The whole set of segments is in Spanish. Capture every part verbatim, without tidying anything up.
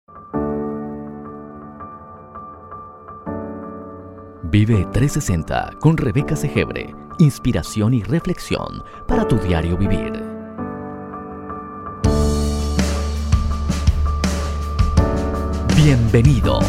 Vive trescientos sesenta con Rebeca Segebre. Inspiración y reflexión para tu diario vivir. Bienvenidos.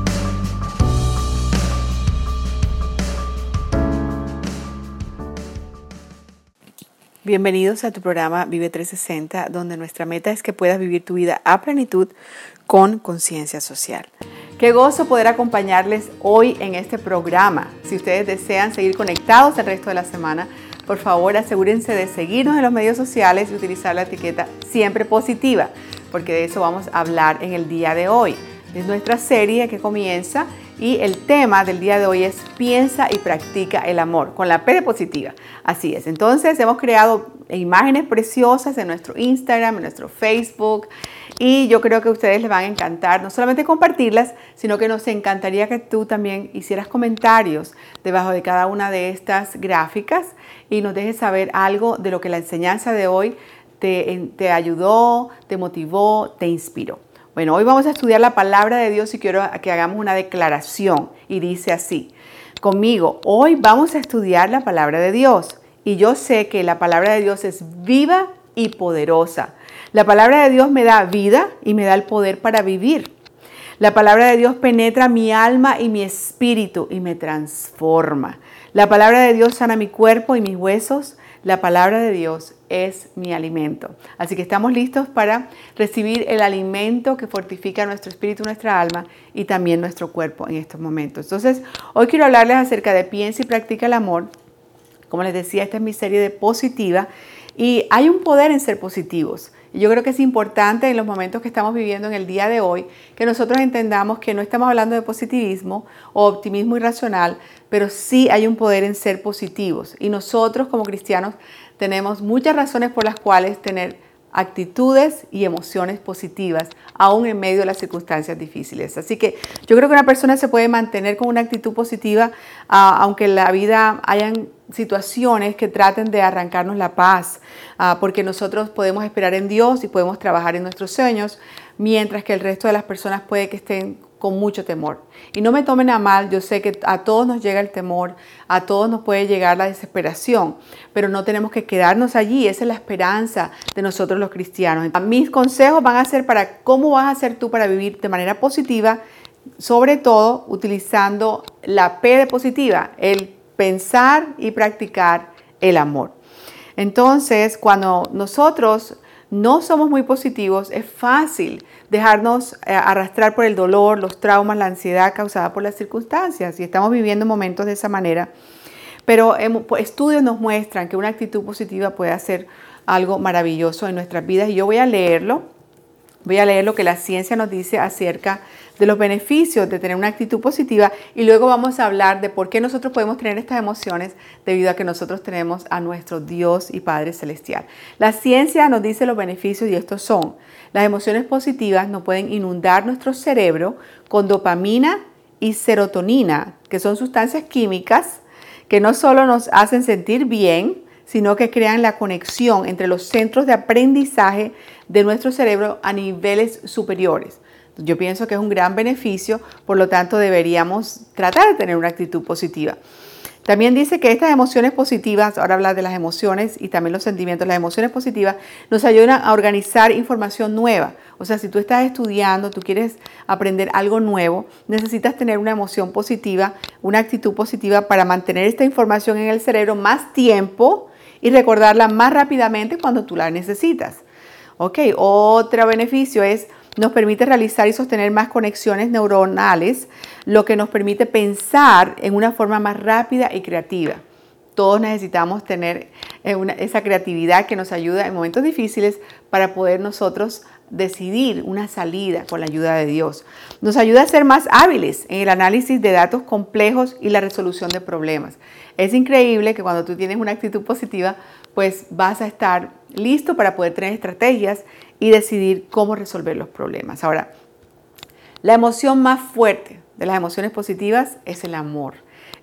Bienvenidos a tu programa Vive trescientos sesenta, donde nuestra meta es que puedas vivir tu vida a plenitud con conciencia social. Qué gozo poder acompañarles hoy en este programa. Si ustedes desean seguir conectados el resto de la semana, por favor asegúrense de seguirnos en los medios sociales y utilizar la etiqueta Siempre Positiva, porque de eso vamos a hablar en el día de hoy. Es nuestra serie que comienza y el tema del día de hoy es Piensa y practica el amor, con la P de positiva. Así es. Entonces hemos creado imágenes preciosas en nuestro Instagram, en nuestro Facebook, y yo creo que a ustedes les van a encantar no solamente compartirlas, sino que nos encantaría que tú también hicieras comentarios debajo de cada una de estas gráficas y nos dejes saber algo de lo que la enseñanza de hoy te, te ayudó, te motivó, te inspiró. Bueno, hoy vamos a estudiar la palabra de Dios y quiero que hagamos una declaración y dice así, conmigo, hoy vamos a estudiar la palabra de Dios y yo sé que la palabra de Dios es viva y poderosa. La palabra de Dios me da vida y me da el poder para vivir. La palabra de Dios penetra mi alma y mi espíritu y me transforma. La palabra de Dios sana mi cuerpo y mis huesos. La palabra de Dios es mi alimento. Así que estamos listos para recibir el alimento que fortifica nuestro espíritu, nuestra alma y también nuestro cuerpo en estos momentos. Entonces, hoy quiero hablarles acerca de Piensa y practica el amor. Como les decía, esta es mi serie de positiva y hay un poder en ser positivos. Y yo creo que es importante en los momentos que estamos viviendo en el día de hoy que nosotros entendamos que no estamos hablando de positivismo o optimismo irracional, pero sí hay un poder en ser positivos. Y nosotros como cristianos tenemos muchas razones por las cuales tener actitudes y emociones positivas, aún en medio de las circunstancias difíciles. Así que yo creo que una persona se puede mantener con una actitud positiva, uh, aunque en la vida hayan situaciones que traten de arrancarnos la paz, uh, porque nosotros podemos esperar en Dios y podemos trabajar en nuestros sueños, mientras que el resto de las personas puede que estén con mucho temor. Y no me tomen a mal, yo sé que a todos nos llega el temor, a todos nos puede llegar la desesperación, pero no tenemos que quedarnos allí, esa es la esperanza de nosotros los cristianos. Mis consejos van a ser para cómo vas a hacer tú para vivir de manera positiva, sobre todo utilizando la P de positiva, el pensar y practicar el amor. Entonces, cuando nosotros no somos muy positivos, es fácil dejarnos eh, arrastrar por el dolor, los traumas, la ansiedad causada por las circunstancias. Y estamos viviendo momentos de esa manera. Pero eh, estudios nos muestran que una actitud positiva puede hacer algo maravilloso en nuestras vidas. Y yo voy a leerlo. Voy a leer lo que la ciencia nos dice acerca de los beneficios de tener una actitud positiva y luego vamos a hablar de por qué nosotros podemos tener estas emociones debido a que nosotros tenemos a nuestro Dios y Padre Celestial. La ciencia nos dice los beneficios y estos son: las emociones positivas nos pueden inundar nuestro cerebro con dopamina y serotonina, que son sustancias químicas que no solo nos hacen sentir bien, sino que crean la conexión entre los centros de aprendizaje de nuestro cerebro a niveles superiores. Yo pienso que es un gran beneficio, por lo tanto deberíamos tratar de tener una actitud positiva. También dice que estas emociones positivas, ahora hablar de las emociones y también los sentimientos, las emociones positivas nos ayudan a organizar información nueva. O sea, si tú estás estudiando, tú quieres aprender algo nuevo, necesitas tener una emoción positiva, una actitud positiva para mantener esta información en el cerebro más tiempo y recordarla más rápidamente cuando tú la necesitas. Ok, otro beneficio es nos permite realizar y sostener más conexiones neuronales, lo que nos permite pensar en una forma más rápida y creativa. Todos necesitamos tener una, esa creatividad que nos ayuda en momentos difíciles para poder nosotros decidir una salida con la ayuda de Dios. Nos ayuda a ser más hábiles en el análisis de datos complejos y la resolución de problemas. Es increíble que cuando tú tienes una actitud positiva, pues vas a estar listo para poder tener estrategias y decidir cómo resolver los problemas. Ahora, la emoción más fuerte de las emociones positivas es el amor.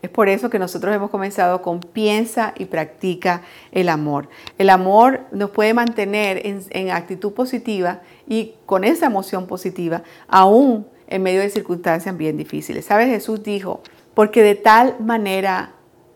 Es por eso que nosotros hemos comenzado con piensa y practica el amor. El amor nos puede mantener en, en actitud positiva y con esa emoción positiva, aún en medio de circunstancias bien difíciles. ¿Sabes? Jesús dijo, porque de tal manera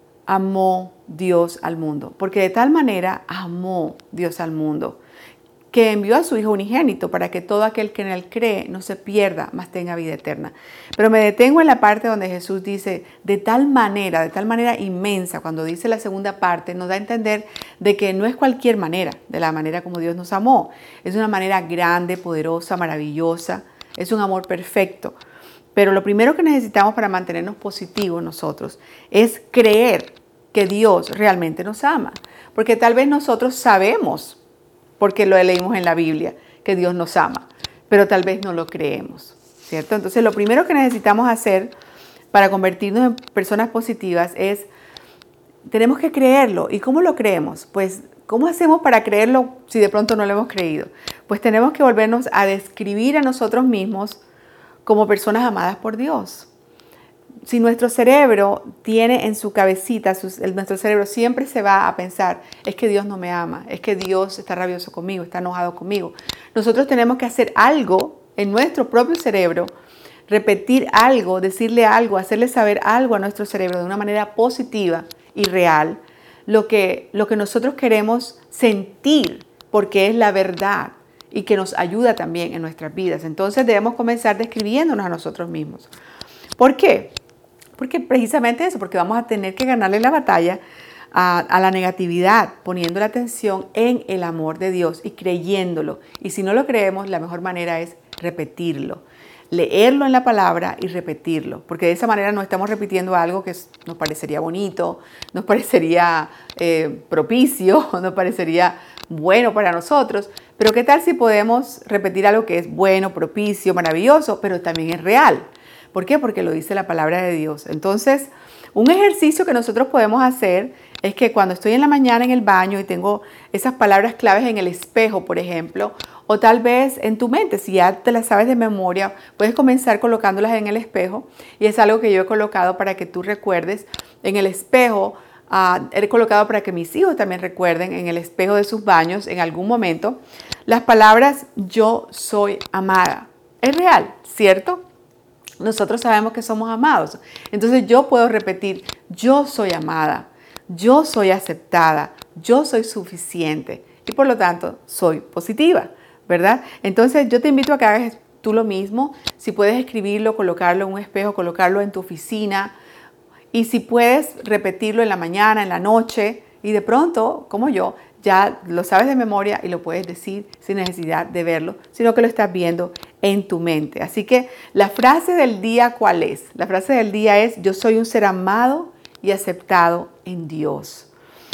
amó Dios al mundo, porque de tal manera amó Dios al mundo, que envió a su Hijo unigénito para que todo aquel que en él cree no se pierda, mas tenga vida eterna. Pero me detengo en la parte donde Jesús dice, de tal manera, de tal manera inmensa, cuando dice la segunda parte, nos da a entender de que no es cualquier manera, de la manera como Dios nos amó. Es una manera grande, poderosa, maravillosa, es un amor perfecto. Pero lo primero que necesitamos para mantenernos positivos nosotros es creer que Dios realmente nos ama. Porque tal vez nosotros sabemos, porque lo leímos en la Biblia, que Dios nos ama, pero tal vez no lo creemos, ¿cierto? Entonces lo primero que necesitamos hacer para convertirnos en personas positivas es, tenemos que creerlo. ¿Y cómo lo creemos? Pues, ¿cómo hacemos para creerlo si de pronto no lo hemos creído? Pues tenemos que volvernos a describir a nosotros mismos como personas amadas por Dios. Si nuestro cerebro tiene en su cabecita, su, el, nuestro cerebro siempre se va a pensar, es que Dios no me ama, es que Dios está rabioso conmigo, está enojado conmigo. Nosotros tenemos que hacer algo en nuestro propio cerebro, repetir algo, decirle algo, hacerle saber algo a nuestro cerebro de una manera positiva y real, lo que, lo que nosotros queremos sentir, porque es la verdad y que nos ayuda también en nuestras vidas. Entonces debemos comenzar describiéndonos a nosotros mismos. ¿Por qué? Porque precisamente eso, porque vamos a tener que ganarle la batalla a, a la negatividad, poniendo la atención en el amor de Dios y creyéndolo. Y si no lo creemos, la mejor manera es repetirlo, leerlo en la palabra y repetirlo, porque de esa manera no estamos repitiendo algo que nos parecería bonito, nos parecería eh, propicio, nos parecería bueno para nosotros, pero ¿qué tal si podemos repetir algo que es bueno, propicio, maravilloso, pero también es real? ¿Por qué? Porque lo dice la palabra de Dios. Entonces, un ejercicio que nosotros podemos hacer es que cuando estoy en la mañana en el baño y tengo esas palabras claves en el espejo, por ejemplo, o tal vez en tu mente, si ya te las sabes de memoria, puedes comenzar colocándolas en el espejo. Y es algo que yo he colocado para que tú recuerdes. En el espejo, uh, he colocado para que mis hijos también recuerden en el espejo de sus baños en algún momento las palabras yo soy amada. Es real, ¿cierto? Nosotros sabemos que somos amados. Entonces yo puedo repetir, yo soy amada, yo soy aceptada, yo soy suficiente y por lo tanto soy positiva, ¿verdad? Entonces yo te invito a que hagas tú lo mismo. Si puedes escribirlo, colocarlo en un espejo, colocarlo en tu oficina y si puedes repetirlo en la mañana, en la noche y de pronto, como yo, ya lo sabes de memoria y lo puedes decir sin necesidad de verlo, sino que lo estás viendo en tu mente. Así que la frase del día, ¿cuál es? La frase del día es, yo soy un ser amado y aceptado en Dios.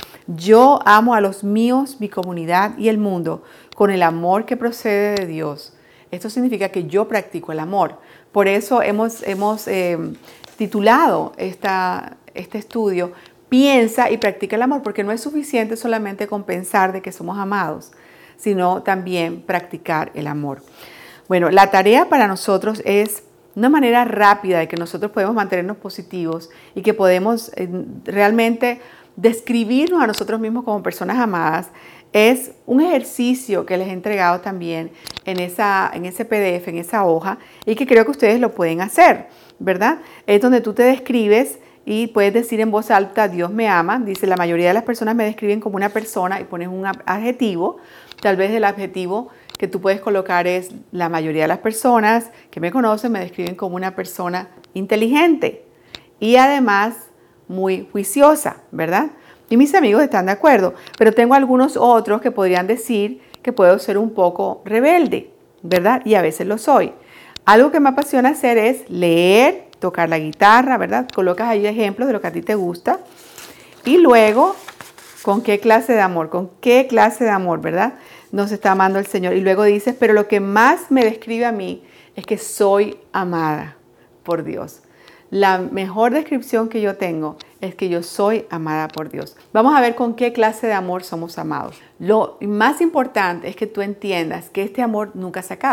Yo amo a los míos, mi comunidad y el mundo con el amor que procede de Dios. Esto significa que yo practico el amor. Por eso hemos, hemos eh, titulado esta, este estudio, Piensa y practica el amor, porque no es suficiente solamente con pensar de que somos amados, sino también practicar el amor. Bueno, la tarea para nosotros es una manera rápida de que nosotros podemos mantenernos positivos y que podemos eh, realmente describirnos a nosotros mismos como personas amadas. Es un ejercicio que les he entregado también en, esa, en ese P D F, en esa hoja, y que creo que ustedes lo pueden hacer, ¿verdad? Es donde tú te describes y puedes decir en voz alta, Dios me ama. Dice, la mayoría de las personas me describen como una persona y pones un adjetivo. Tal vez el adjetivo que tú puedes colocar es, la mayoría de las personas que me conocen me describen como una persona inteligente y además muy juiciosa, ¿verdad? Y mis amigos están de acuerdo, pero tengo algunos otros que podrían decir que puedo ser un poco rebelde, ¿verdad? Y a veces lo soy. Algo que me apasiona hacer es leer, tocar la guitarra, ¿verdad? Colocas ahí ejemplos de lo que a ti te gusta. Y luego, ¿con qué clase de amor? ¿Con qué clase de amor, verdad? Nos está amando el Señor. Y luego dices, pero lo que más me describe a mí es que soy amada por Dios. La mejor descripción que yo tengo es que yo soy amada por Dios. Vamos a ver con qué clase de amor somos amados. Lo más importante es que tú entiendas que este amor nunca se acaba.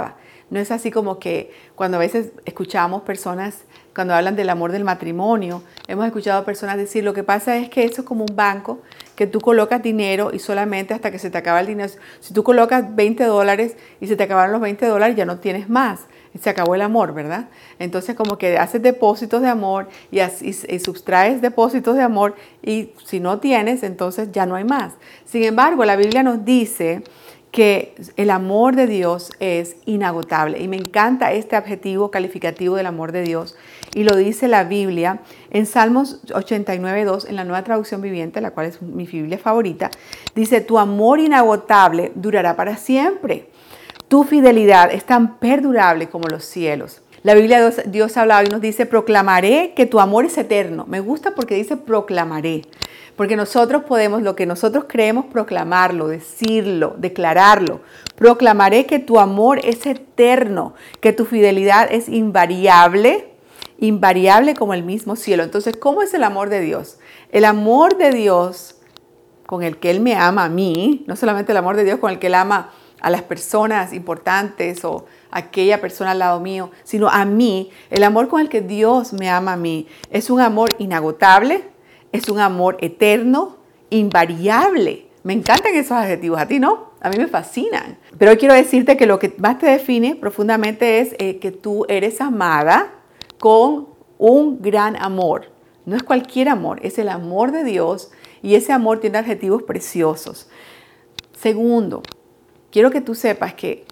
No es así como que cuando a veces escuchamos personas, cuando hablan del amor del matrimonio, hemos escuchado personas decir, lo que pasa es que eso es como un banco, que tú colocas dinero y solamente hasta que se te acaba el dinero. Si tú colocas veinte dólares y se te acabaron los veinte dólares, ya no tienes más. Se acabó el amor, ¿verdad? Entonces como que haces depósitos de amor y, y, y sustraes depósitos de amor y si no tienes, entonces ya no hay más. Sin embargo, la Biblia nos dice que el amor de Dios es inagotable. Y me encanta este adjetivo calificativo del amor de Dios. Y lo dice la Biblia en Salmos ochenta y nueve, dos, en la Nueva Traducción Viviente, la cual es mi Biblia favorita. Dice, tu amor inagotable durará para siempre. Tu fidelidad es tan perdurable como los cielos. La Biblia Dios, Dios habla y nos dice, proclamaré que tu amor es eterno. Me gusta porque dice proclamaré. Porque nosotros podemos, lo que nosotros creemos, proclamarlo, decirlo, declararlo. Proclamaré que tu amor es eterno, que tu fidelidad es invariable, invariable como el mismo cielo. Entonces, ¿cómo es el amor de Dios? El amor de Dios con el que Él me ama a mí, no solamente el amor de Dios con el que Él ama a las personas importantes o aquella persona al lado mío, sino a mí, el amor con el que Dios me ama a mí, es un amor inagotable, es un amor eterno, invariable. Me encantan esos adjetivos, ¿a ti no? A mí me fascinan. Pero hoy quiero decirte que lo que más te define profundamente es eh, que tú eres amada con un gran amor. No es cualquier amor, es el amor de Dios y ese amor tiene adjetivos preciosos. Segundo, quiero que tú sepas que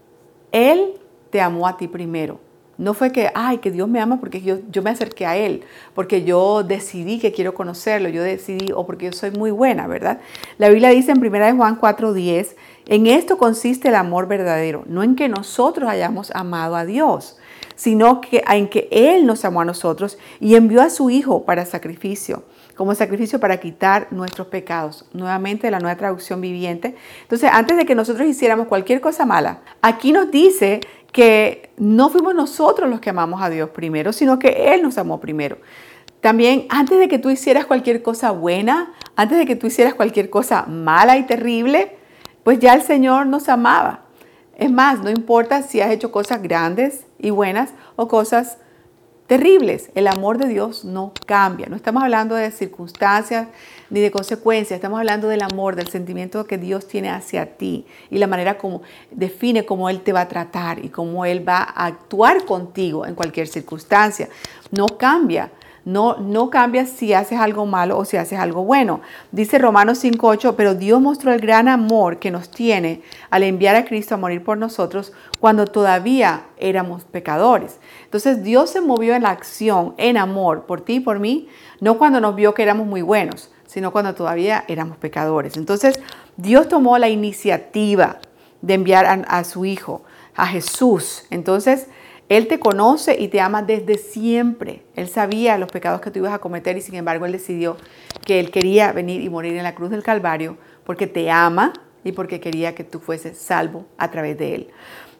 Él te amó a ti primero. No fue que, ay, que Dios me ama porque yo, yo me acerqué a Él, porque yo decidí que quiero conocerlo, yo decidí, o porque yo soy muy buena, ¿verdad? La Biblia dice en primera de Juan cuatro diez, en esto consiste el amor verdadero, no en que nosotros hayamos amado a Dios, sino que en que Él nos amó a nosotros y envió a su Hijo para sacrificio, como sacrificio para quitar nuestros pecados. Nuevamente la Nueva Traducción Viviente. Entonces, antes de que nosotros hiciéramos cualquier cosa mala, aquí nos dice que no fuimos nosotros los que amamos a Dios primero, sino que Él nos amó primero. También, antes de que tú hicieras cualquier cosa buena, antes de que tú hicieras cualquier cosa mala y terrible, pues ya el Señor nos amaba. Es más, no importa si has hecho cosas grandes y buenas o cosas terribles. El amor de Dios no cambia. No estamos hablando de circunstancias ni de consecuencias. Estamos hablando del amor, del sentimiento que Dios tiene hacia ti y la manera como define cómo Él te va a tratar y cómo Él va a actuar contigo en cualquier circunstancia. No cambia. No, no cambia si haces algo malo o si haces algo bueno. Dice Romanos cinco ocho, pero Dios mostró el gran amor que nos tiene al enviar a Cristo a morir por nosotros cuando todavía éramos pecadores. Entonces Dios se movió en la acción, en amor, por ti y por mí, no cuando nos vio que éramos muy buenos, sino cuando todavía éramos pecadores. Entonces Dios tomó la iniciativa de enviar a, a su Hijo, a Jesús. Entonces Él te conoce y te ama desde siempre. Él sabía los pecados que tú ibas a cometer y sin embargo Él decidió que Él quería venir y morir en la cruz del Calvario porque te ama y porque quería que tú fueses salvo a través de Él.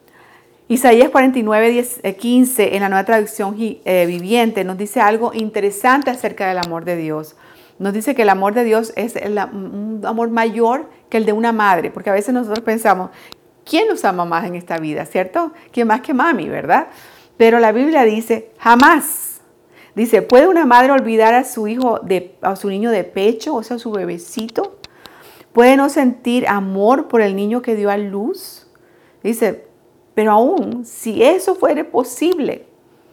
Isaías cuarenta y nueve, diez, quince en la Nueva Traducción eh, Viviente nos dice algo interesante acerca del amor de Dios. Nos dice que el amor de Dios es el, un amor mayor que el de una madre, porque a veces nosotros pensamos, ¿quién nos ama más en esta vida, cierto? ¿Quién más que mami, verdad? Pero la Biblia dice, jamás. Dice, ¿puede una madre olvidar a su hijo, de, a su niño de pecho, o sea, su bebecito? ¿Puede no sentir amor por el niño que dio a luz? Dice, pero aún si eso fuera posible,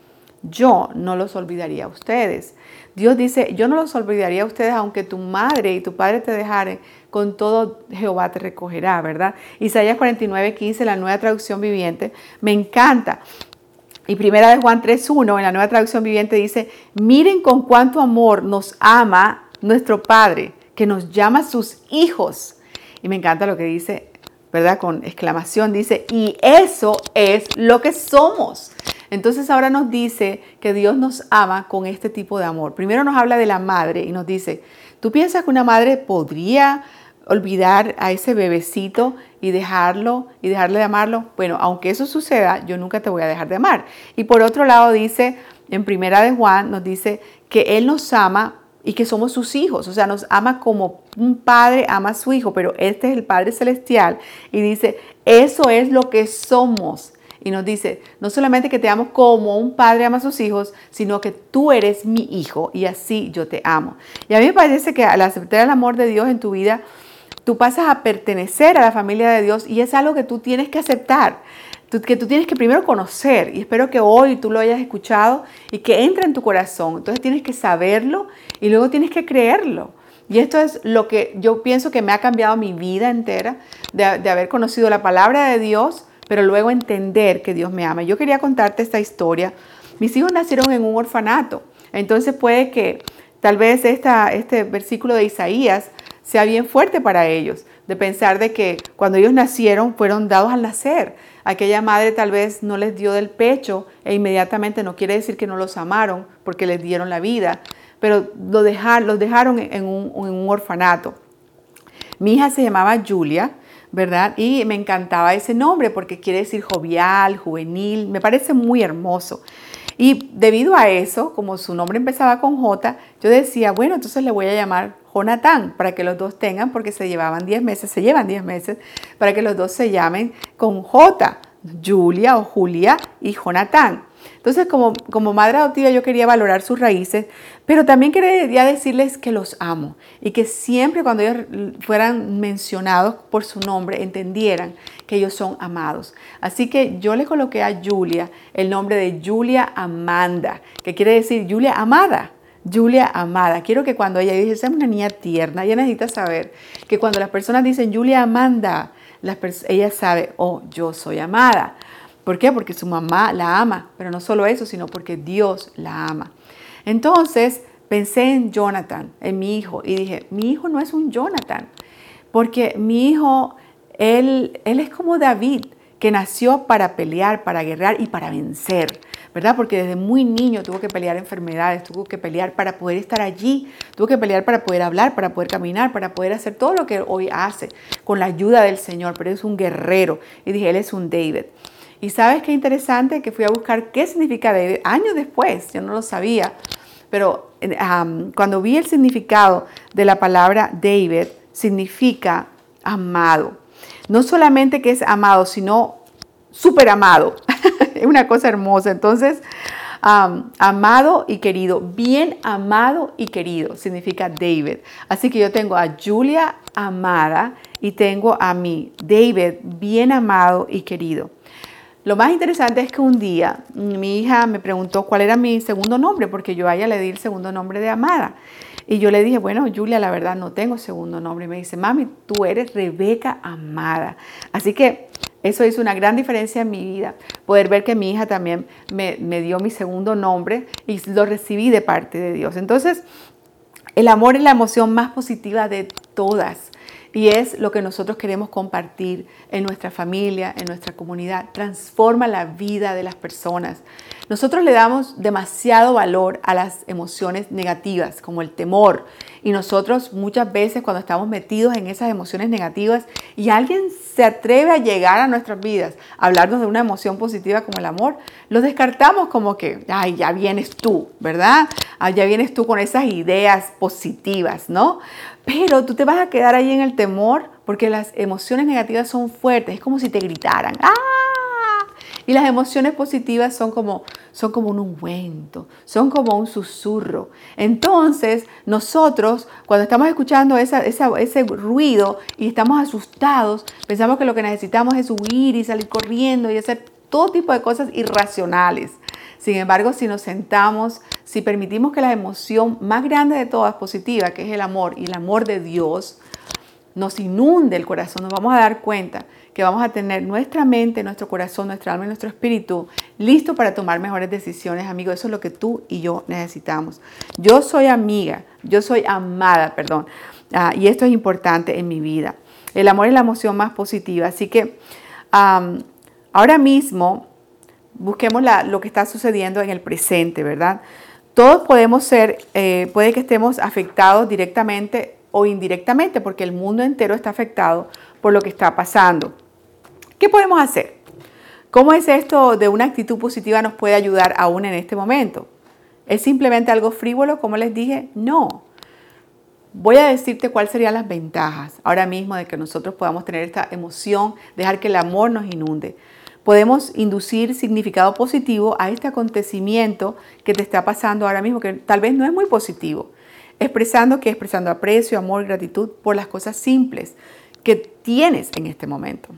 yo no los olvidaría a ustedes. Dios dice, yo no los olvidaría a ustedes aunque tu madre y tu padre te dejaren, con todo Jehová te recogerá, ¿verdad? Isaías cuarenta y nueve, quince, la Nueva Traducción Viviente, me encanta. Y primera de Juan tres uno, en la Nueva Traducción Viviente dice, miren con cuánto amor nos ama nuestro Padre, que nos llama sus hijos. Y me encanta lo que dice, ¿verdad? Con exclamación, dice, y eso es lo que somos. Entonces ahora nos dice que Dios nos ama con este tipo de amor. Primero nos habla de la madre y nos dice, ¿tú piensas que una madre podría olvidar a ese bebecito y dejarlo y dejarle de amarlo? Bueno, aunque eso suceda, yo nunca te voy a dejar de amar. Y por otro lado dice, en primera de Juan, nos dice que Él nos ama y que somos sus hijos. O sea, nos ama como un padre ama a su hijo, pero este es el Padre Celestial. Y dice, eso es lo que somos. y nos dice, no solamente que te amo como un padre ama a sus hijos, sino que tú eres mi hijo y así yo te amo. Y a mí me parece que al aceptar el amor de Dios en tu vida, tú pasas a pertenecer a la familia de Dios y es algo que tú tienes que aceptar, que tú tienes que primero conocer, y espero que hoy tú lo hayas escuchado y que entre en tu corazón. Entonces tienes que saberlo y luego tienes que creerlo. Y esto es lo que yo pienso que me ha cambiado mi vida entera, de, de haber conocido la palabra de Dios, pero luego entender que Dios me ama. Yo quería contarte esta historia. Mis hijos nacieron en un orfanato, entonces puede que tal vez esta, este versículo de Isaías sea bien fuerte para ellos, de pensar de que cuando ellos nacieron fueron dados al nacer. Aquella madre tal vez no les dio del pecho e inmediatamente no quiere decir que no los amaron porque les dieron la vida, pero lo dejar, los dejaron en un, en un orfanato. Mi hija se llamaba Julia, ¿verdad? Y me encantaba ese nombre porque quiere decir jovial, juvenil, me parece muy hermoso. Y debido a eso, como su nombre empezaba con J, yo decía, bueno, entonces le voy a llamar Jonathan para que los dos tengan, porque se llevaban diez meses, se llevan diez meses, para que los dos se llamen con J, Julia o Julia y Jonathan. Entonces, como, como madre adoptiva, yo quería valorar sus raíces, pero también quería decirles que los amo y que siempre cuando ellos fueran mencionados por su nombre, entendieran que ellos son amados. Así que yo le coloqué a Julia el nombre de Julia Amanda, que quiere decir Julia amada. Julia amada. Quiero que cuando ella dice, esa es una niña tierna, ella necesita saber que cuando las personas dicen Julia Amanda, las ella sabe, oh, yo soy amada. ¿Por qué? Porque su mamá la ama, pero no solo eso, sino porque Dios la ama. Entonces pensé en Jonathan, en mi hijo, y dije, mi hijo no es un Jonathan, porque mi hijo, él, él es como David, que nació para pelear, para guerrear y para vencer, ¿verdad? Porque desde muy niño tuvo que pelear enfermedades, tuvo que pelear para poder estar allí, tuvo que pelear para poder hablar, para poder caminar, para poder hacer todo lo que hoy hace con la ayuda del Señor, pero es un guerrero. Y dije, él es un David. Y ¿sabes qué interesante? Que fui a buscar qué significa David años después, yo no lo sabía, pero um, cuando vi el significado de la palabra David, significa amado. No solamente que es amado, sino súper amado. Es una cosa hermosa. Entonces, um, amado y querido, bien amado y querido, significa David. Así que yo tengo a Julia amada y tengo a mi David bien amado y querido. Lo más interesante es que un día mi hija me preguntó cuál era mi segundo nombre, porque yo a ella le di el segundo nombre de Amada. Y yo le dije, bueno, Julia, la verdad no tengo segundo nombre. Y me dice, mami, tú eres Rebeca Amada. Así que eso hizo una gran diferencia en mi vida, poder ver que mi hija también me, me dio mi segundo nombre y lo recibí de parte de Dios. Entonces, el amor es la emoción más positiva de todas. Y es lo que nosotros queremos compartir en nuestra familia, en nuestra comunidad. Transforma la vida de las personas. Nosotros le damos demasiado valor a las emociones negativas, como el temor. Y nosotros muchas veces cuando estamos metidos en esas emociones negativas y alguien se atreve a llegar a nuestras vidas a hablarnos de una emoción positiva como el amor, lo descartamos como que, ay, ya vienes tú, ¿verdad? Ah, ya vienes tú con esas ideas positivas, ¿no? Pero tú te vas a quedar ahí en el temor porque las emociones negativas son fuertes. Es como si te gritaran. ¡Ah! Y las emociones positivas son como, son como un ungüento, son como un susurro. Entonces, nosotros, cuando estamos escuchando esa, esa, ese ruido y estamos asustados, pensamos que lo que necesitamos es huir y salir corriendo y hacer todo tipo de cosas irracionales. Sin embargo, si nos sentamos, si permitimos que la emoción más grande de todas, positiva, que es el amor y el amor de Dios, nos inunde el corazón, nos vamos a dar cuenta que vamos a tener nuestra mente, nuestro corazón, nuestra alma y nuestro espíritu listo para tomar mejores decisiones, amigos. Eso es lo que tú y yo necesitamos. Yo soy amiga, yo soy amada, perdón, uh, y esto es importante en mi vida. El amor es la emoción más positiva, así que um, ahora mismo busquemos la, lo que está sucediendo en el presente, ¿verdad? Todos podemos ser, eh, puede que estemos afectados directamente o indirectamente, porque el mundo entero está afectado por lo que está pasando. ¿Qué podemos hacer? ¿Cómo es esto de una actitud positiva nos puede ayudar aún en este momento? ¿Es simplemente algo frívolo, como les dije? No. Voy a decirte cuáles serían las ventajas ahora mismo de que nosotros podamos tener esta emoción, dejar que el amor nos inunde. podemos inducir significado positivo a este acontecimiento que te está pasando ahora mismo, que tal vez no es muy positivo. Expresando que expresando aprecio, amor, gratitud por las cosas simples que tienes en este momento.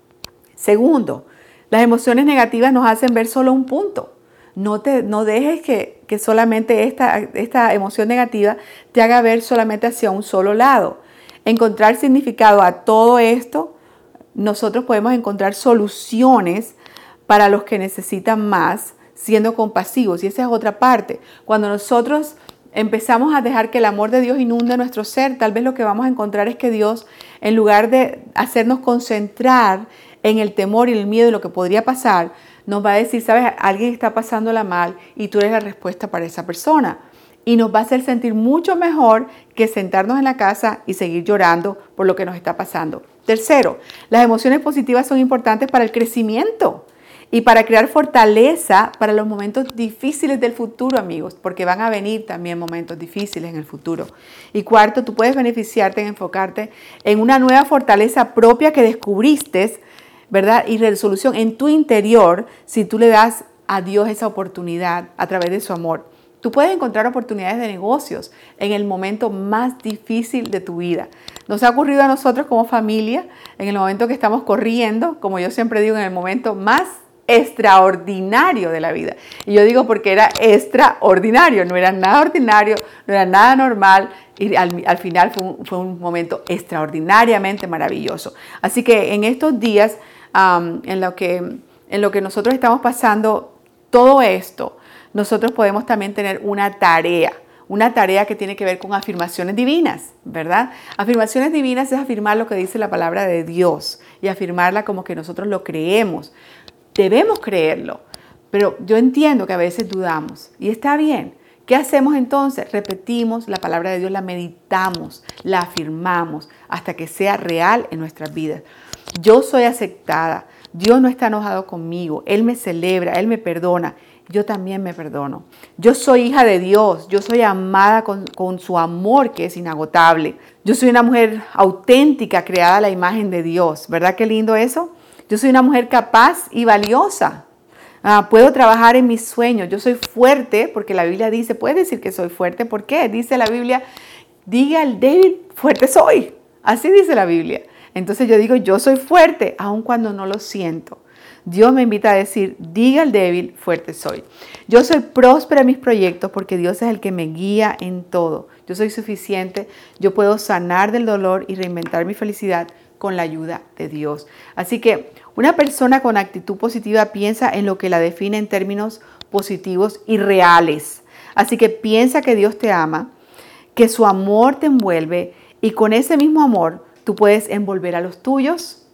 Segundo, las emociones negativas nos hacen ver solo un punto. No, te, no dejes que, que solamente esta, esta emoción negativa te haga ver solamente hacia un solo lado. Encontrar significado a todo esto, nosotros podemos encontrar soluciones para los que necesitan más, siendo compasivos. Y esa es otra parte. Cuando nosotros empezamos a dejar que el amor de Dios inunde nuestro ser, tal vez lo que vamos a encontrar es que Dios, en lugar de hacernos concentrar en el temor y el miedo de lo que podría pasar, nos va a decir, sabes, alguien está pasándola mal y tú eres la respuesta para esa persona. Y nos va a hacer sentir mucho mejor que sentarnos en la casa y seguir llorando por lo que nos está pasando. Tercero, las emociones positivas son importantes para el crecimiento y para crear fortaleza para los momentos difíciles del futuro, amigos, porque van a venir también momentos difíciles en el futuro. Y cuarto, tú puedes beneficiarte en enfocarte en una nueva fortaleza propia que descubriste, ¿verdad? Y resolución en tu interior si tú le das a Dios esa oportunidad a través de su amor. Tú puedes encontrar oportunidades de negocios en el momento más difícil de tu vida. Nos ha ocurrido a nosotros como familia, en el momento que estamos corriendo, como yo siempre digo, en el momento más extraordinario de la vida. Y yo digo porque era extraordinario, no era nada ordinario, no era nada normal y al, al final fue un, fue un momento extraordinariamente maravilloso. Así que en estos días, um, en, lo que, en lo que nosotros estamos pasando todo esto, nosotros podemos también tener una tarea, una tarea que tiene que ver con afirmaciones divinas, ¿verdad? Afirmaciones divinas es afirmar lo que dice la palabra de Dios y afirmarla como que nosotros lo creemos. Debemos creerlo, pero yo entiendo que a veces dudamos y está bien. ¿Qué hacemos entonces? Repetimos la palabra de Dios, la meditamos, la afirmamos hasta que sea real en nuestras vidas. Yo soy aceptada, Dios no está enojado conmigo, Él me celebra, Él me perdona. Yo también me perdono. Yo soy hija de Dios. Yo soy amada con, con su amor que es inagotable. Yo soy una mujer auténtica, creada a la imagen de Dios. ¿Verdad qué lindo eso? Yo soy una mujer capaz y valiosa. Ah, puedo trabajar en mis sueños. Yo soy fuerte porque la Biblia dice, puedes decir que soy fuerte. ¿Por qué? Dice la Biblia, diga al débil, fuerte soy. Así dice la Biblia. Entonces yo digo, yo soy fuerte, aun cuando no lo siento. Dios me invita a decir, diga al débil, fuerte soy. Yo soy próspera en mis proyectos porque Dios es el que me guía en todo. Yo soy suficiente, yo puedo sanar del dolor y reinventar mi felicidad con la ayuda de Dios. Así que una persona con actitud positiva piensa en lo que la define en términos positivos y reales. Así que piensa que Dios te ama, que su amor te envuelve y con ese mismo amor tú puedes envolver a los tuyos,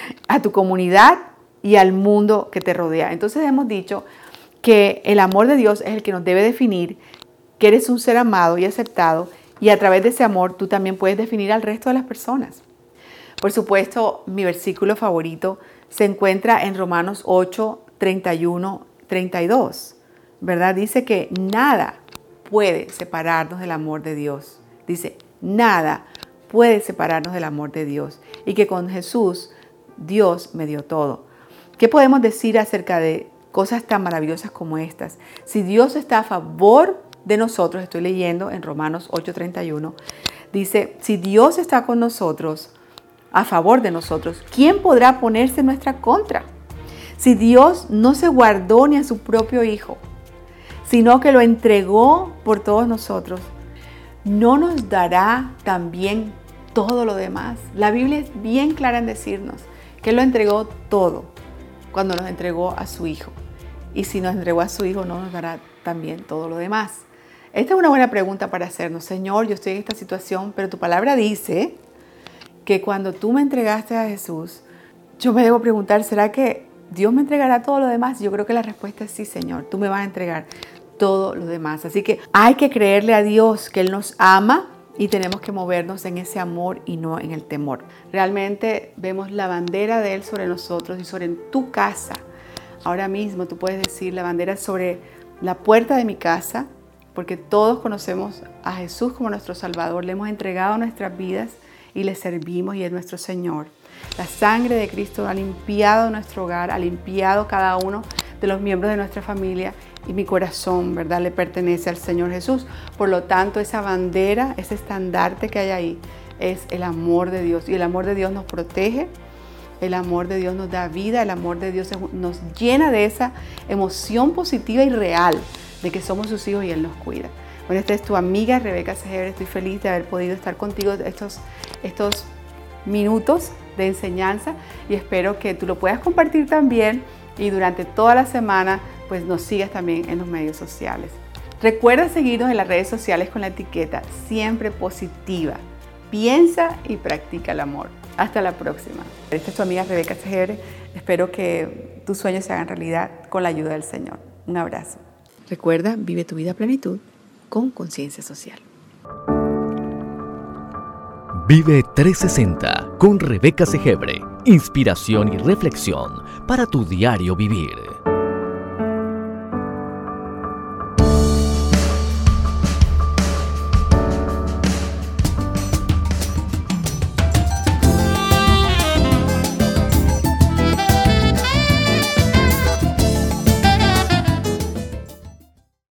a tu comunidad y al mundo que te rodea. Entonces hemos dicho que el amor de Dios es el que nos debe definir, que eres un ser amado y aceptado y a través de ese amor tú también puedes definir al resto de las personas. Por supuesto, mi versículo favorito se encuentra en Romanos ocho, treinta y uno, treinta y dos, ¿verdad? Dice que nada puede separarnos del amor de Dios. Dice, nada puede separarnos del amor de Dios y que con Jesús Dios me dio todo. ¿Qué podemos decir acerca de cosas tan maravillosas como estas? Si Dios está a favor de nosotros, estoy leyendo en Romanos ocho, treinta y uno, dice, si Dios está con nosotros, a favor de nosotros, ¿quién podrá ponerse en nuestra contra? Si Dios no se guardó ni a su propio Hijo, sino que lo entregó por todos nosotros, ¿no nos dará también todo lo demás? La Biblia es bien clara en decirnos que Él lo entregó todo cuando nos entregó a su Hijo. Y si nos entregó a su Hijo, ¿no nos dará también todo lo demás? Esta es una buena pregunta para hacernos. Señor, yo estoy en esta situación, pero tu palabra dice que cuando tú me entregaste a Jesús, yo me debo preguntar, ¿será que Dios me entregará todo lo demás? Yo creo que la respuesta es sí, Señor. Tú me vas a entregar todo lo demás. Así que hay que creerle a Dios que Él nos ama y tenemos que movernos en ese amor y no en el temor. Realmente vemos la bandera de Él sobre nosotros y sobre tu casa. Ahora mismo tú puedes decir la bandera sobre la puerta de mi casa, porque todos conocemos a Jesús como nuestro Salvador. Le hemos entregado nuestras vidas y le servimos y es nuestro Señor. La sangre de Cristo ha limpiado nuestro hogar, ha limpiado cada uno de los miembros de nuestra familia y mi corazón, ¿verdad?, le pertenece al Señor Jesús. Por lo tanto, esa bandera, ese estandarte que hay ahí es el amor de Dios y el amor de Dios nos protege. El amor de Dios nos da vida, el amor de Dios nos llena de esa emoción positiva y real de que somos sus hijos y Él nos cuida. Bueno, esta es tu amiga Rebeca Segebre. Estoy feliz de haber podido estar contigo estos, estos minutos de enseñanza y espero que tú lo puedas compartir también y durante toda la semana pues nos sigas también en los medios sociales. Recuerda seguirnos en las redes sociales con la etiqueta Siempre Positiva. Piensa y practica el amor. Hasta la próxima. Esta es tu amiga Rebeca Segebre. Espero que tus sueños se hagan realidad con la ayuda del Señor. Un abrazo. Recuerda, vive tu vida a plenitud con conciencia social. Vive trescientos sesenta con Rebeca Segebre. Inspiración y reflexión para tu diario vivir.